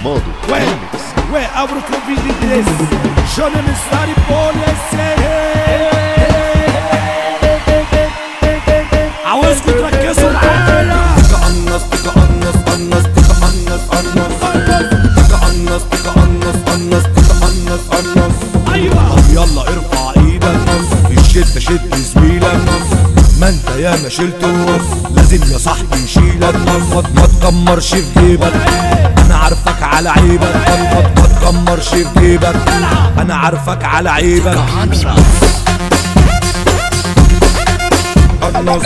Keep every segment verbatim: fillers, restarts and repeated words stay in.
modo Ué, remix. ué, abro que eu vim de desse. Johnny Mistari عاوز كنت ركزوا معايا. تقنص تقنص قنص تقنص قنص تقنص تقنص قنص تقنص قنص. ايوه طب يلا ارفع ايدك، الشدة شد زميلك، ما انت يا ما شلت النص لازم يا صاحبي يشيلك. ما تكمرش في جيبك، انا عارفك على عيبك. ما تكمرش في جيبك، انا عارفك على عيبك. قنص قنص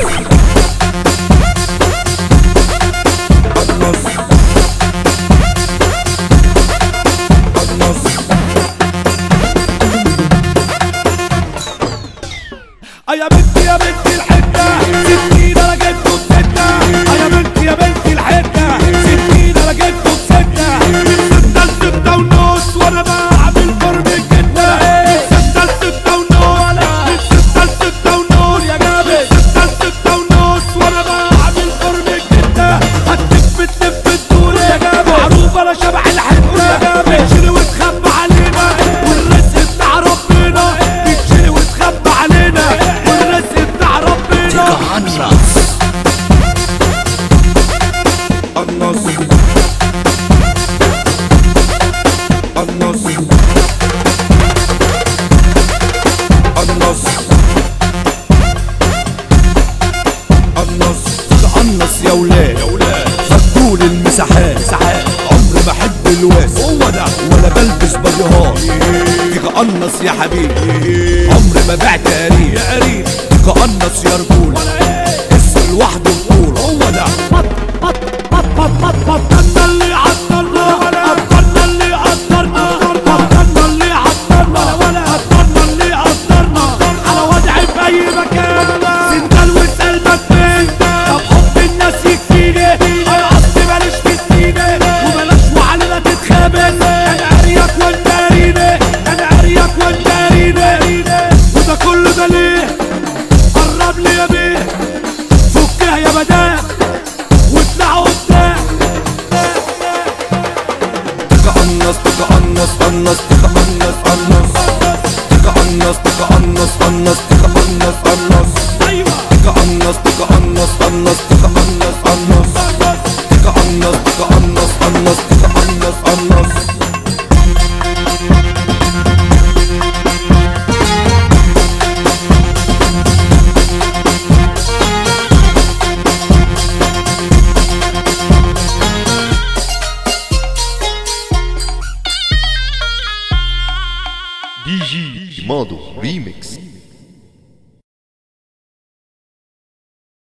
قنص. يا بنتي يا بنتي الحته ستين انا جبته بسته. يا بنتي يا بنتي الحته ستين انا جبته بسته. من سته لسته ونص وانا بعمل قرب الجده. من سته لسته ونص من سته لسته ونص يا جابر. من سته لسته ونص وانا بعمل قرب الجده. هتلف تلف الدور يا جابر، معروف انا شبح الحته يا جابر. بتشيل وتخبى علينا والرزق بتاع ربنا. بتشيل وتخبى علينا والرزق بتاع ربنا. قنص قنص قنص قنص قنص. تقنص يا ولاد فكول المساحات. عمري ما احب الواس هو ده ولا بلبس بديهات. تقنص يا حبيبي عمري ما بعت قريب. تقنص يا رجولة اسم لوحده بطولة. هو ده بط بط بط بط بط بطلنا اللي عطلنا. بطلنا اللي عطلنا. بطلنا اللي عطلنا. بطلنا اللي عطلنا. على وضعي في اي مكان سندال وسلمك فين. طب حب الناس يكفيني، انا اصلي ماليش في السينة. وبلاش وعلينا تتخابس، انا عريك وانت عريني. انا عريك وانت عريني. وده كله ده ليه؟ قرب لي يا بيه فكها يا بداه واطلعوا قدام. تقنص تقنص قنص تقنص قنص تقنص تقنص قنص تقنص قنص. ايوه تقنص تقنص قنص تقنص قنص تقنص تقنص قنص تقنص قنص. D J modo remix.